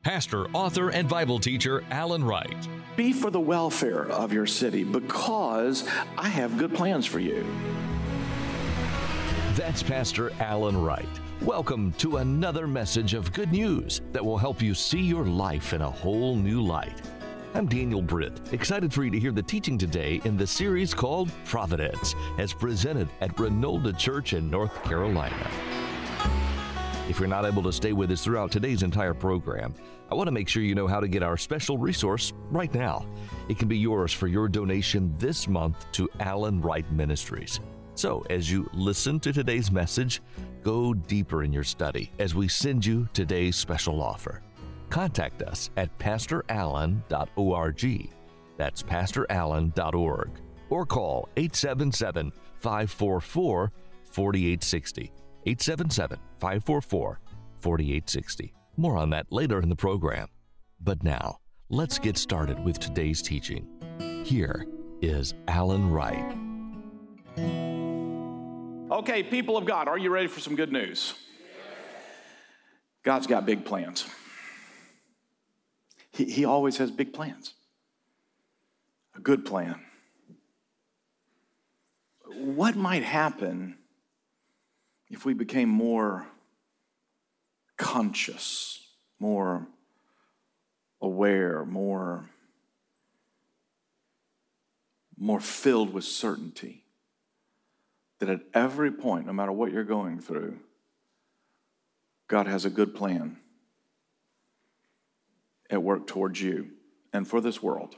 pastor, author, and Bible teacher Alan Wright. Be for the welfare of your city because I have good plans for you. That's Pastor Alan Wright. Welcome to another message of good news that will help you see your life in a whole new light. I'm Daniel Britt, excited for you to hear the teaching today in the series called Providence, as presented at Renolda Church in North Carolina. If you're not able to stay with us throughout today's entire program, I want to make sure you know how to get our special resource right now. It can be yours for your donation this month to Alan Wright Ministries. So, as you listen to today's message, go deeper in your study as we send you today's special offer. Contact us at pastorallen.org. That's pastorallen.org. Or call 877-544-4860. 877-544-4860. More on that later in the program. But now, let's get started with today's teaching. Here is Alan Wright. Okay, people of God, are you ready for some good news? God's got big plans. He always has big plans. A good plan. What might happen if we became more conscious, more aware, more filled with certainty that at every point, no matter what you're going through, God has a good plan at work towards you and for this world?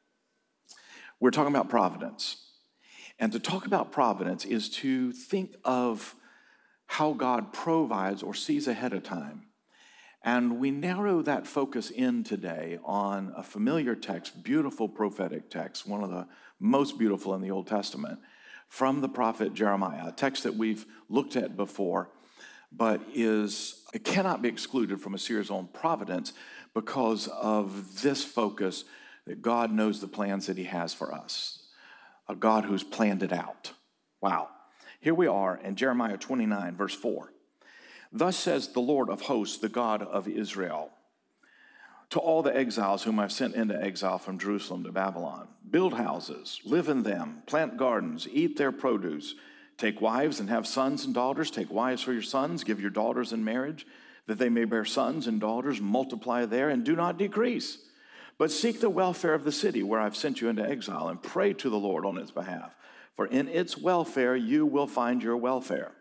We're talking about providence. And to talk about providence is to think of how God provides or sees ahead of time. And we narrow that focus in today on a familiar text, beautiful prophetic text, one of the most beautiful in the Old Testament, from the prophet Jeremiah, a text that we've looked at before, but it cannot be excluded from a series on providence because of this focus that God knows the plans that he has for us, a God who's planned it out. Wow. Here we are in Jeremiah 29, verse 4. Thus says the Lord of hosts, the God of Israel, to all the exiles whom I've sent into exile from Jerusalem to Babylon, build houses, live in them, plant gardens, eat their produce, take wives and have sons and daughters, take wives for your sons, give your daughters in marriage, that they may bear sons and daughters, multiply there, and do not decrease. But seek the welfare of the city where I've sent you into exile, and pray to the Lord on its behalf. For in its welfare you will find your welfare.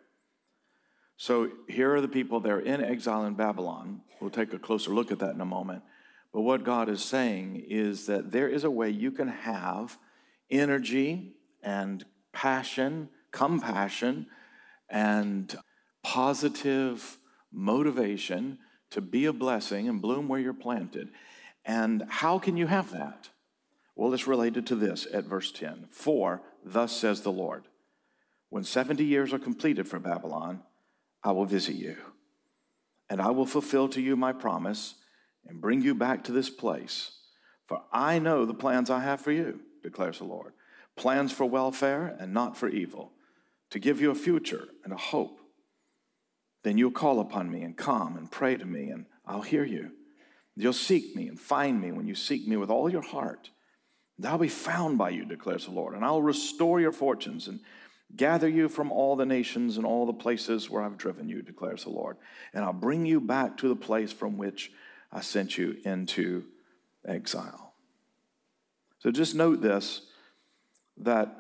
So here are the people that are in exile in Babylon. We'll take a closer look at that in a moment. But what God is saying is that there is a way you can have energy and passion, compassion, and positive motivation to be a blessing and bloom where you're planted. And how can you have that? Well, it's related to this at verse 10. For thus says the Lord, when 70 years are completed for Babylon, I will visit you, and I will fulfill to you my promise and bring you back to this place. For I know the plans I have for you, declares the Lord, plans for welfare and not for evil, to give you a future and a hope. Then you'll call upon me and come and pray to me, and I'll hear you. You'll seek me and find me when you seek me with all your heart. And I'll be found by you, declares the Lord, and I'll restore your fortunes and gather you from all the nations and all the places where I've driven you, declares the Lord. And I'll bring you back to the place from which I sent you into exile. So just note this, that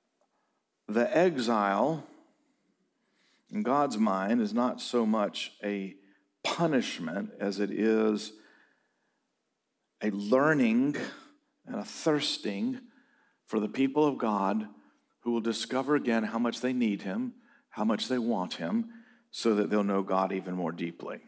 the exile in God's mind is not so much a punishment as it is a learning and a thirsting for the people of God who will discover again how much they need him, how much they want him, so that they'll know God even more deeply.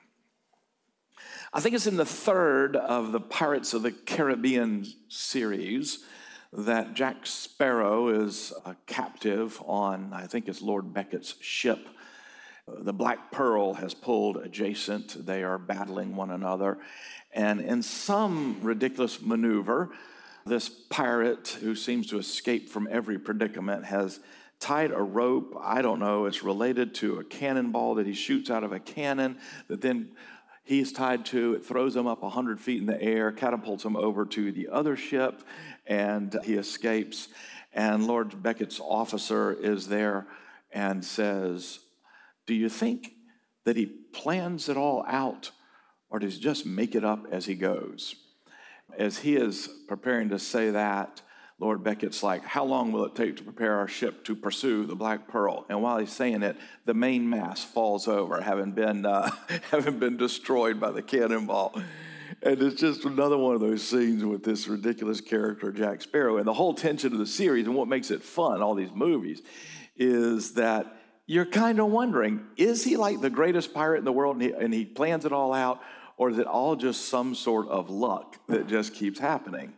I think it's in the third of the Pirates of the Caribbean series that Jack Sparrow is a captive on, I think it's Lord Beckett's ship. The Black Pearl has pulled adjacent. They are battling one another. And in some ridiculous maneuver, this pirate who seems to escape from every predicament has tied a rope. I don't know. It's related to a cannonball that he shoots out of a cannon that then He's tied to it, throws him up 100 feet in the air, catapults him over to the other ship, and he escapes. And Lord Beckett's officer is there and says, do you think that he plans it all out, or does he just make it up as he goes? As he is preparing to say that, Lord Beckett's like, how long will it take to prepare our ship to pursue the Black Pearl? And while he's saying it, the main mast falls over, having been destroyed by the cannonball. And it's just another one of those scenes with this ridiculous character, Jack Sparrow. And the whole tension of the series and what makes it fun, all these movies, is that you're kind of wondering, is he like the greatest pirate in the world and he plans it all out? Or is it all just some sort of luck that just keeps happening?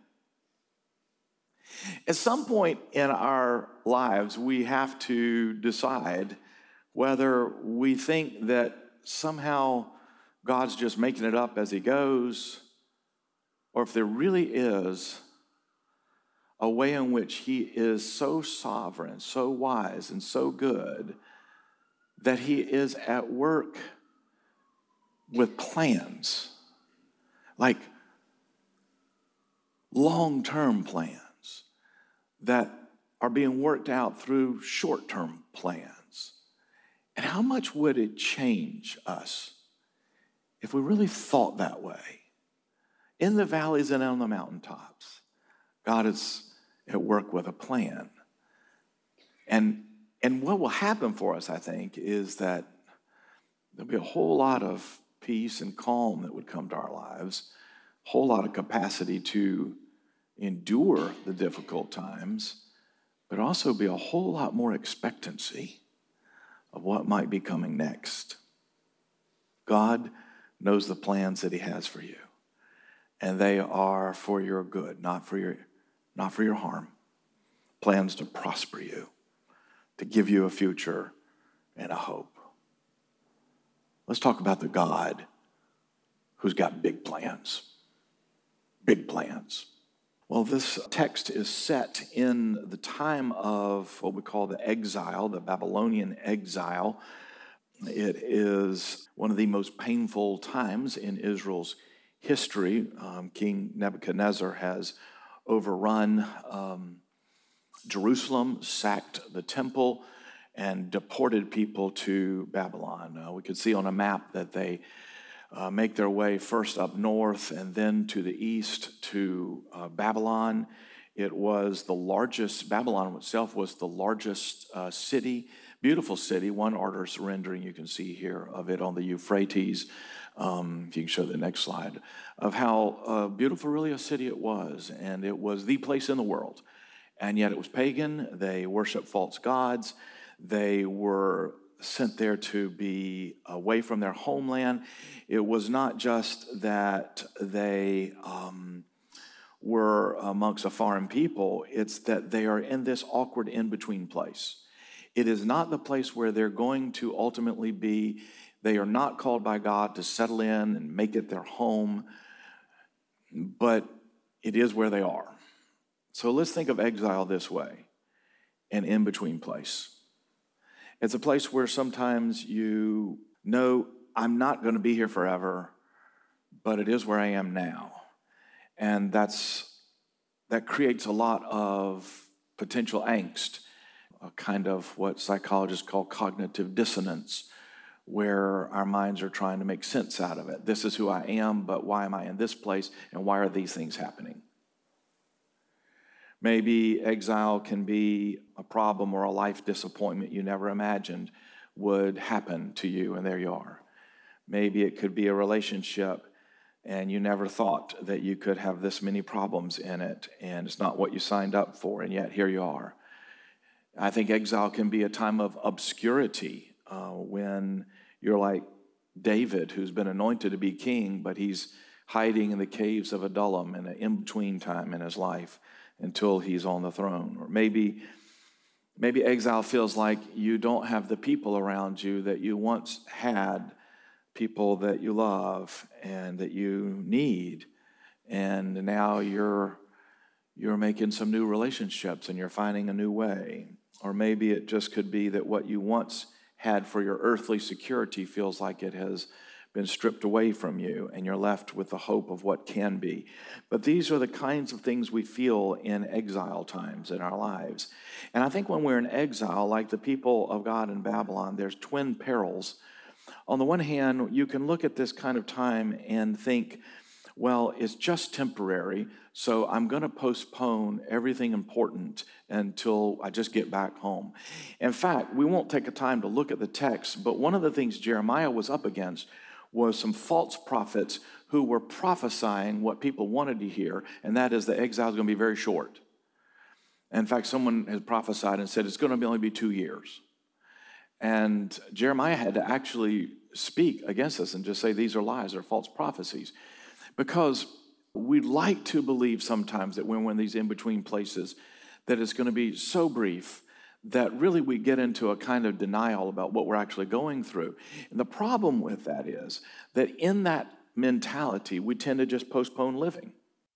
At some point in our lives, we have to decide whether we think that somehow God's just making it up as he goes, or if there really is a way in which he is so sovereign, so wise, and so good that he is at work with plans, like long-term plans that are being worked out through short-term plans. And how much would it change us if we really thought that way? In the valleys and on the mountaintops, God is at work with a plan. And what will happen for us, I think, is that there'll be a whole lot of peace and calm that would come to our lives, a whole lot of capacity to endure the difficult times, but also be a whole lot more expectancy of what might be coming next. God knows the plans that he has for you, and they are for your good, not for your harm. Plans to prosper you, to give you a future and a hope. Let's talk about the God who's got big plans. Big plans. Well, this text is set in the time of what we call the exile, the Babylonian exile. It is one of the most painful times in Israel's history. King Nebuchadnezzar has overrun Jerusalem, sacked the temple, and deported people to Babylon. We could see on a map that they make their way first up north and then to the east to Babylon. It was the largest, Babylon itself was the largest city, beautiful city. One artist's rendering you can see here of it on the Euphrates, if you can show the next slide, of how beautiful really a city it was. And it was the place in the world. And yet it was pagan. They worshiped false gods. They were sent there to be away from their homeland. It was not just that they were amongst a foreign people, it's that they are in this awkward in-between place. It is not the place where they're going to ultimately be. They are not called by God to settle in and make it their home, but it is where they are. So let's think of exile this way, an in-between place. It's a place where sometimes you know, I'm not going to be here forever, but it is where I am now. And that creates a lot of potential angst, a kind of what psychologists call cognitive dissonance, where our minds are trying to make sense out of it. This is who I am, but why am I in this place, and why are these things happening? Maybe exile can be a problem or a life disappointment you never imagined would happen to you, and there you are. Maybe it could be a relationship, and you never thought that you could have this many problems in it, and it's not what you signed up for, and yet here you are. I think exile can be a time of obscurity when you're like David, who's been anointed to be king, but he's hiding in the caves of Adullam in an in-between time in his life until he's on the throne. Or maybe exile feels like you don't have the people around you that you once had, people that you love and that you need, and now you're making some new relationships and you're finding a new way. Or maybe it just could be that what you once had for your earthly security feels like it has been stripped away from you, and you're left with the hope of what can be. But these are the kinds of things we feel in exile times in our lives. And I think when we're in exile, like the people of God in Babylon, there's twin perils. On the one hand, you can look at this kind of time and think, well, it's just temporary, so I'm going to postpone everything important until I just get back home. In fact, we won't take a time to look at the text, but one of the things Jeremiah was up against was some false prophets who were prophesying what people wanted to hear, and that is the exile is going to be very short. In fact, someone has prophesied and said it's going to only be 2 years. And Jeremiah had to actually speak against this and just say these are lies, they're false prophecies. Because we'd like to believe sometimes that when we're in these in-between places, that it's going to be so brief that really we get into a kind of denial about what we're actually going through. And the problem with that is that in that mentality, we tend to just postpone living.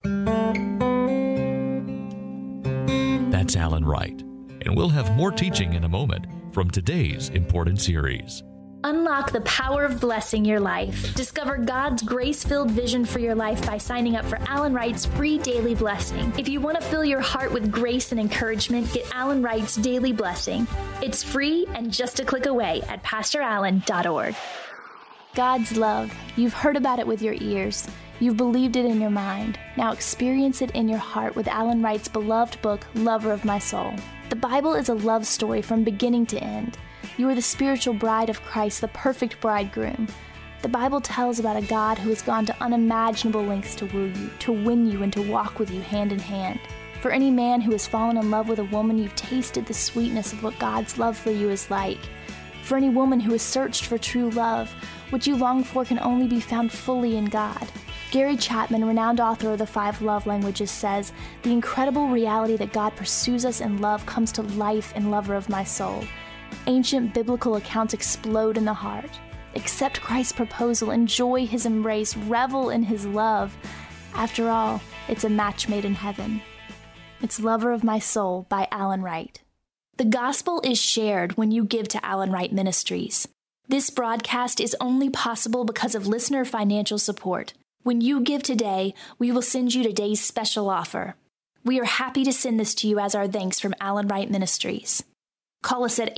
That's Alan Wright. And we'll have more teaching in a moment from today's important series. Unlock the power of blessing your life. Discover God's grace-filled vision for your life by signing up for Alan Wright's free daily blessing. If you want to fill your heart with grace and encouragement, get Alan Wright's daily blessing. It's free and just a click away at pastorallen.org. God's love. You've heard about it with your ears. You've believed it in your mind. Now experience it in your heart with Alan Wright's beloved book, Lover of My Soul. The Bible is a love story from beginning to end. You are the spiritual bride of Christ, the perfect bridegroom. The Bible tells about a God who has gone to unimaginable lengths to woo you, to win you, and to walk with you hand in hand. For any man who has fallen in love with a woman, you've tasted the sweetness of what God's love for you is like. For any woman who has searched for true love, what you long for can only be found fully in God. Gary Chapman, renowned author of the 5 Love Languages, says, the incredible reality that God pursues us in love comes to life in Lover of My Soul. Ancient biblical accounts explode in the heart. Accept Christ's proposal, enjoy his embrace, revel in his love. After all, it's a match made in heaven. It's Lover of My Soul by Alan Wright. The gospel is shared when you give to Alan Wright Ministries. This broadcast is only possible because of listener financial support. When you give today, we will send you today's special offer. We are happy to send this to you as our thanks from Alan Wright Ministries. Call us at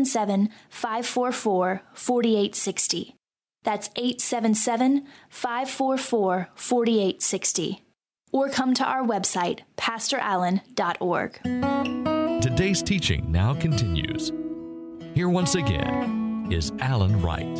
877-544-4860. That's 877-544-4860. Or come to our website, pastorallen.org. Today's teaching now continues. Here once again is Alan Wright.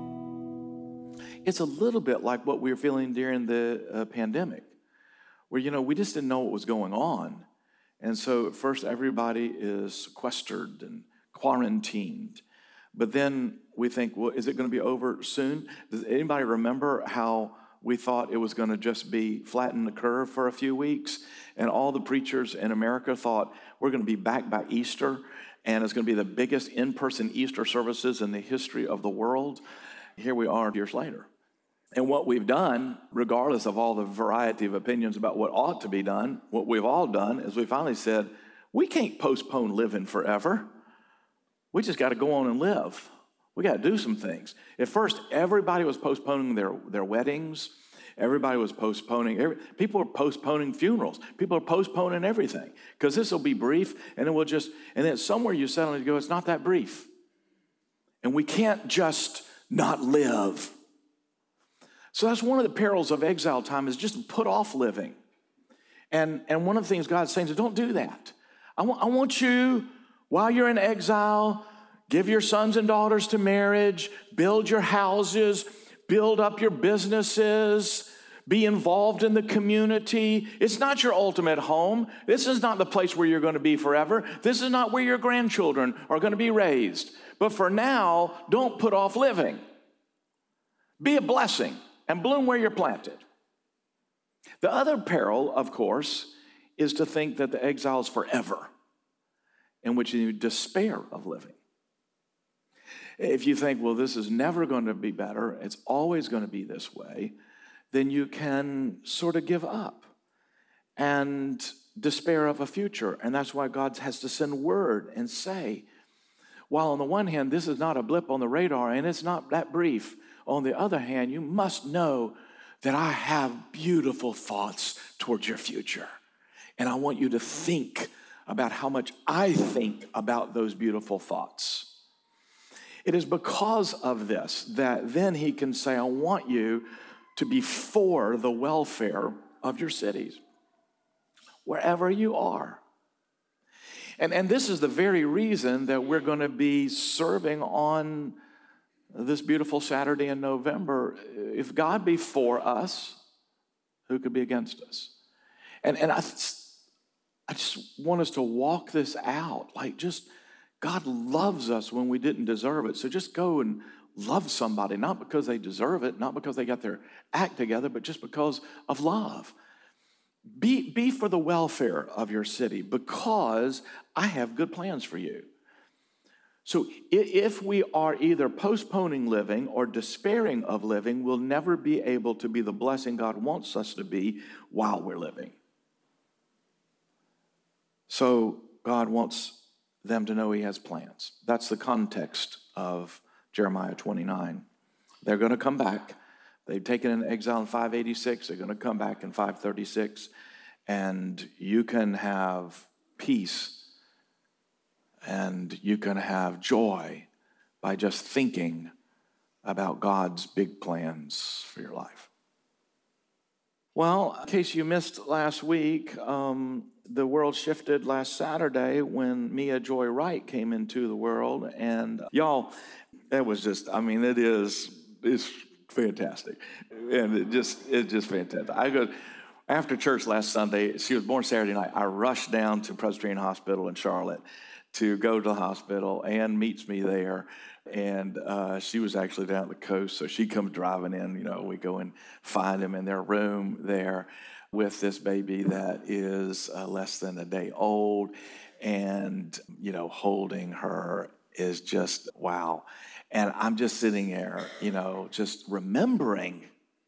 It's a little bit like what we were feeling during the pandemic, where, we just didn't know what was going on. And so at first everybody is sequestered and quarantined. But then we think, well, is it going to be over soon? Does anybody remember how we thought it was going to just be flatten the curve for a few weeks? And all the preachers in America thought we're going to be back by Easter, and it's going to be the biggest in-person Easter services in the history of the world. Here we are years later. And what we've done, regardless of all the variety of opinions about what ought to be done, what we've all done is we finally said, we can't postpone living forever. We just got to go on and live. We got to do some things. At first, everybody was postponing their weddings. Everybody was postponing. People are postponing funerals. People are postponing everything because this will be brief, and then somewhere you suddenly go, it's not that brief. And we can't just not live. So that's one of the perils of exile time, is just put off living. And one of the things God's saying is don't do that. I want you, while you're in exile, give your sons and daughters to marriage, build your houses, build up your businesses, be involved in the community. It's not your ultimate home. This is not the place where you're going to be forever. This is not where your grandchildren are going to be raised. But for now, don't put off living. Be a blessing and bloom where you're planted. The other peril, of course, is to think that the exile is forever, in which you despair of living. If you think, well, this is never going to be better, it's always going to be this way, then you can sort of give up and despair of a future. And that's why God has to send word and say, while on the one hand, this is not a blip on the radar and it's not that brief, On the other hand, you must know that I have beautiful thoughts towards your future. And I want you to think about how much I think about those beautiful thoughts. It is because of this that then he can say, I want you to be for the welfare of your cities, wherever you are. And this is the very reason that we're going to be serving on this beautiful Saturday in November. If God be for us, who could be against us? And I just want us to walk this out. Like, just, God loves us when we didn't deserve it. So just go and love somebody, not because they deserve it, not because they got their act together, but just because of love. Be for the welfare of your city, because I have good plans for you. So if we are either postponing living or despairing of living, we'll never be able to be the blessing God wants us to be while we're living. So God wants them to know he has plans. That's the context of Jeremiah 29. They're going to come back. They've taken an exile in 586. They're going to come back in 536. And you can have peace and you can have joy by just thinking about God's big plans for your life. Well, in case you missed last week, the world shifted last Saturday when Mia Joy Wright came into the world. And y'all, it was just, it's fantastic. And it's just fantastic. After church last Sunday, she was born Saturday night, I rushed down to Presbyterian Hospital in Charlotte to go to the hospital. Ann meets me there, and she was actually down the coast, so she comes driving in. We go and find them in their room there with this baby that is less than a day old, and, holding her is just wow. And I'm just sitting there, just remembering,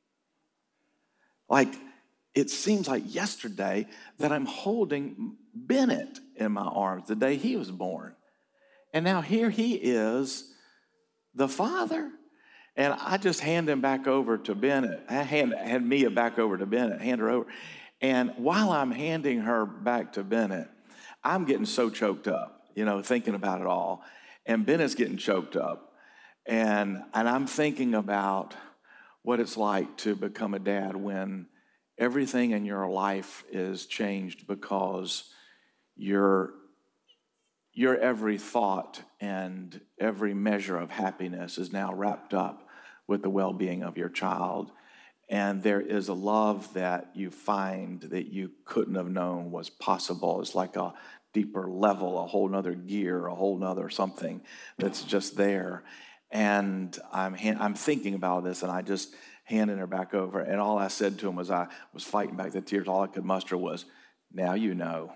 like, it seems like yesterday that I'm holding Bennett in my arms the day he was born. And now here he is, the father. And I just hand him back over to Bennett. I hand Mia back over to Bennett, hand her over. And while I'm handing her back to Bennett, I'm getting so choked up, thinking about it all. And Bennett's getting choked up. And I'm thinking about what it's like to become a dad when everything in your life is changed because your every thought and every measure of happiness is now wrapped up with the well-being of your child. And there is a love that you find that you couldn't have known was possible. It's like a deeper level, a whole nother gear, a whole nother something that's just there. And I'm thinking about this, and I just handing her back over. And all I said to him was, I was fighting back the tears. All I could muster was, now you know.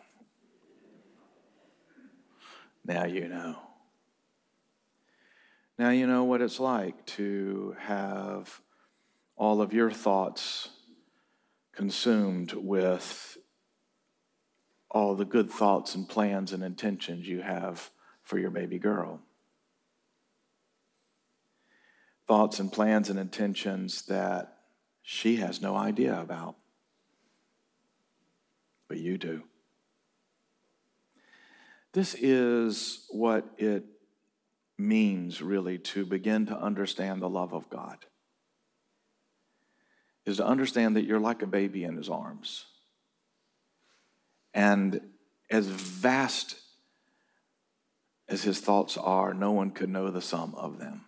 Now you know. Now you know what it's like to have all of your thoughts consumed with all the good thoughts and plans and intentions you have for your baby girl. Thoughts and plans and intentions that she has no idea about, but you do. This is what it means, really, to begin to understand the love of God, is to understand that you're like a baby in his arms. And as vast as his thoughts are, no one could know the sum of them.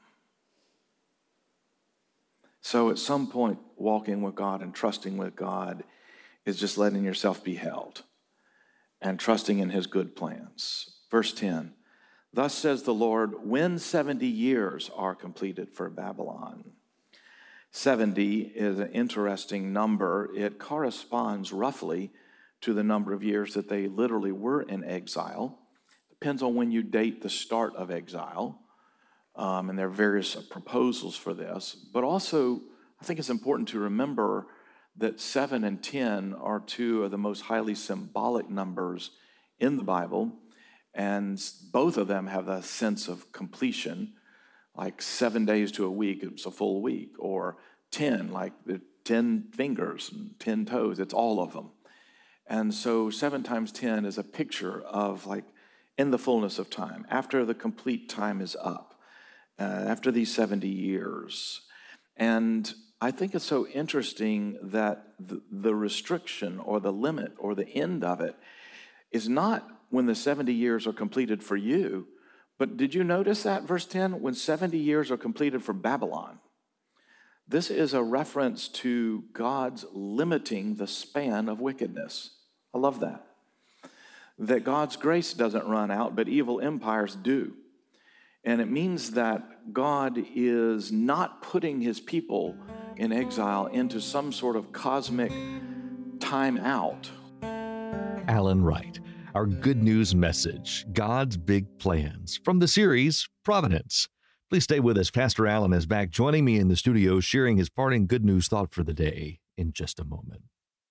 So at some point, walking with God and trusting with God is just letting yourself be held and trusting in his good plans. Verse 10, thus says the Lord, when 70 years are completed for Babylon. 70 is an interesting number. It corresponds roughly to the number of years that they literally were in exile. Depends on when you date the start of exile. And there are various proposals for this. But also, I think it's important to remember that 7 and 10 are two of the most highly symbolic numbers in the Bible. And both of them have a sense of completion. like 7 days to a week, it's a full week, or 10, like the 10 fingers and 10 toes, it's all of them. And so 7 times 10 is a picture of like in the fullness of time, after the complete time is up, after these 70 years. And I think it's so interesting that the restriction or the limit or the end of it is not when the 70 years are completed for you, but did you notice that, verse 10? When 70 years are completed for Babylon. This is a reference to God's limiting the span of wickedness. I love that. That God's grace doesn't run out, but evil empires do. And it means that God is not putting his people in exile into some sort of cosmic time out. Alan Wright, our good news message, God's big plans, from the series Providence. Please stay with us. Pastor Alan is back joining me in the studio, sharing his parting good news thought for the day in just a moment.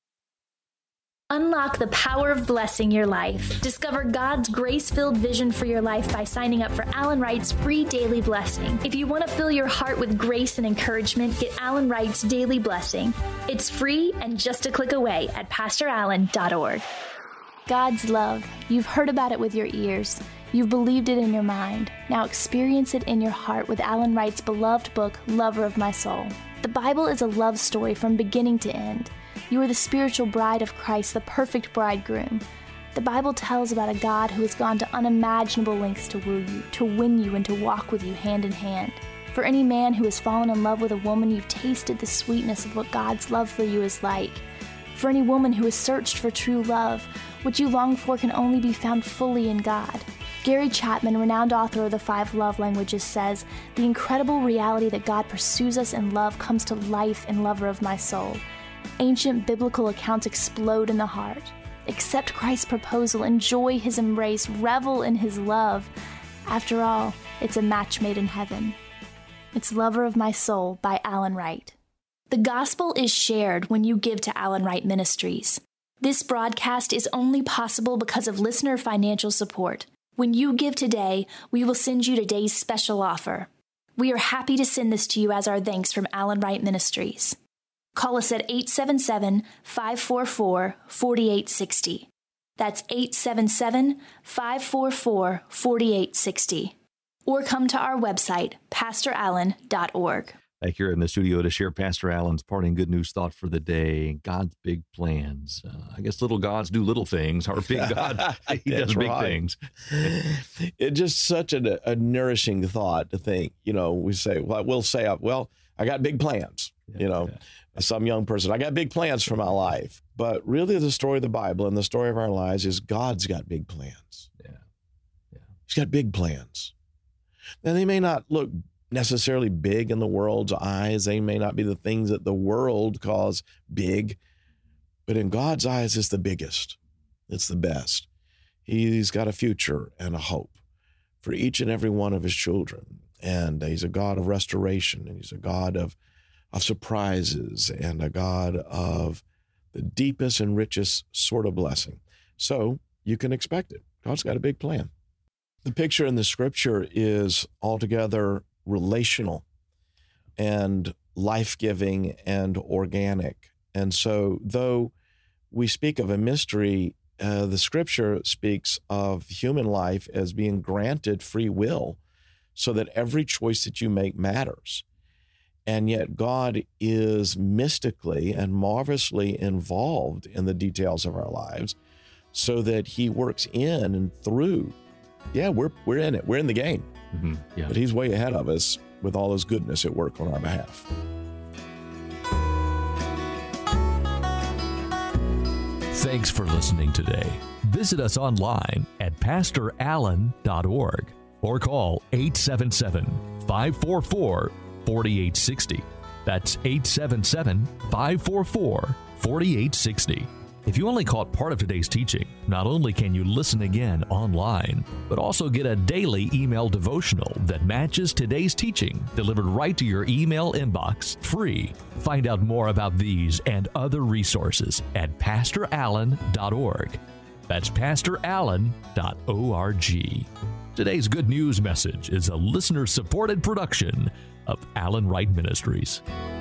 Unlock the power of blessing your life. Discover God's grace-filled vision for your life by signing up for Alan Wright's free daily blessing. If you want to fill your heart with grace and encouragement, get Alan Wright's daily blessing. It's free and just a click away at PastorAlan.org. God's love. You've heard about it with your ears. You've believed it in your mind. Now experience it in your heart with Alan Wright's beloved book, Lover of My Soul. The Bible is a love story from beginning to end. You are the spiritual bride of Christ, the perfect bridegroom. The Bible tells about a God who has gone to unimaginable lengths to woo you, to win you, and to walk with you hand in hand. For any man who has fallen in love with a woman, you've tasted the sweetness of what God's love for you is like. For any woman who has searched for true love, what you long for can only be found fully in God. Gary Chapman, renowned author of the 5 Love Languages, says, "The incredible reality that God pursues us in love comes to life in Lover of My Soul. Ancient biblical accounts explode in the heart. Accept Christ's proposal, enjoy his embrace, revel in his love. After all, it's a match made in heaven." It's Lover of My Soul by Alan Wright. The gospel is shared when you give to Alan Wright Ministries. This broadcast is only possible because of listener financial support. When you give today, we will send you today's special offer. We are happy to send this to you as our thanks from Alan Wright Ministries. Call us at 877-544-4860. That's 877-544-4860. Or come to our website, PastorAlan.org. Back here in the studio to share Pastor Alan's parting good news thought for the day, God's big plans. I guess little gods do little things. Our big God, he does big things. It's just such a nourishing thought to think, we'll say, I got big plans, Some young person, I got big plans for my life. But really the story of the Bible and the story of our lives is God's got big plans. Yeah. He's got big plans. Now, they may not look necessarily big in the world's eyes. They may not be the things that the world calls big, but in God's eyes, it's the biggest. It's the best. He's got a future and a hope for each and every one of his children. And he's a God of restoration, and he's a God of surprises, and a God of the deepest and richest sort of blessing. So you can expect it. God's got a big plan. The picture in the scripture is altogether relational and life-giving and organic. And so though we speak of a mystery, the scripture speaks of human life as being granted free will so that every choice that you make matters. And yet God is mystically and marvelously involved in the details of our lives so that he works in and through. Yeah, we're in it. We're in the game. Mm-hmm. Yeah. But he's way ahead of us with all his goodness at work on our behalf. Thanks for listening today. Visit us online at PastorAlan.org or call 877-544-4860. That's 877-544-4860. If you only caught part of today's teaching, not only can you listen again online, but also get a daily email devotional that matches today's teaching, delivered right to your email inbox, free. Find out more about these and other resources at PastorAlan.org. That's PastorAlan.org. Today's Good News message is a listener-supported production of Alan Wright Ministries.